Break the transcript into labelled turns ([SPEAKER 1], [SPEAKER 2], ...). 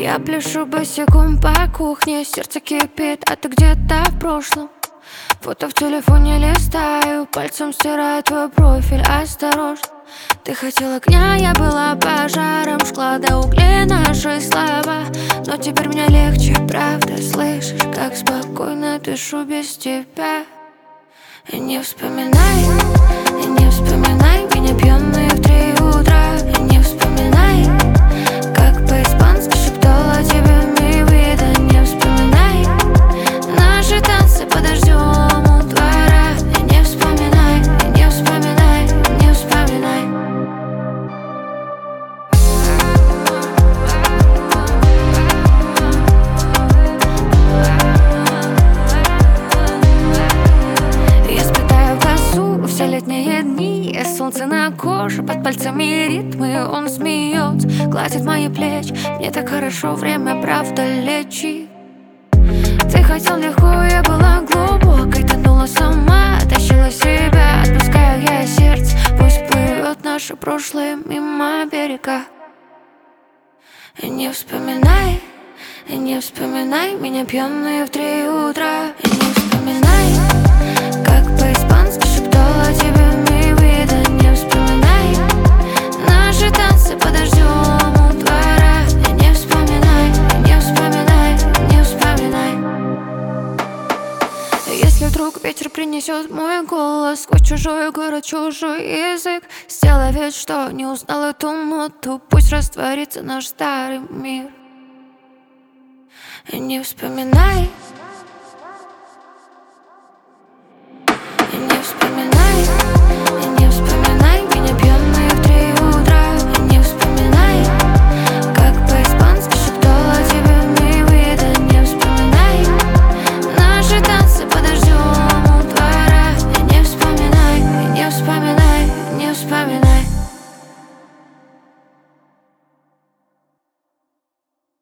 [SPEAKER 1] Я пляшу босиком по кухне, сердце кипит, а ты где-то в прошлом. Фото в телефоне листаю, пальцем стираю твой профиль, осторожно. Ты хотела огня, я была пожаром, жгла до углей наши слова. Но теперь мне легче, правда, слышишь, как спокойно дышу без тебя. И не вспоминай меня пьяные в 3 утра. И не вспоминай, как по-испански шептала тебе ми вида. Не вспоминай наши танцы под дождем у двора. И не вспоминай, не вспоминай, не вспоминай. Я сплетаю косу все летние дни, солнце на коже, под пальцами ритмы. Он смеется, гладит мои плечи. Мне так хорошо, время правда лечит. Ты хотел легко, я была глубокой, тонула сама, тащила себя. Отпускаю я сердце, пусть плывет наше прошлое мимо берега. И не вспоминай меня пьяные в 3 утра. И не вспоминай, как по-испански шептала тебе ми вида. Не вспоминай наши танцы под дождем у двора. И не вспоминай, не вспоминай, не вспоминай. Если вдруг ветер принесет мой голос сквозь чужой город, чужой язык, сделай вид, что не узнал эту ноту. Пусть растворится наш старый мир. И не вспоминай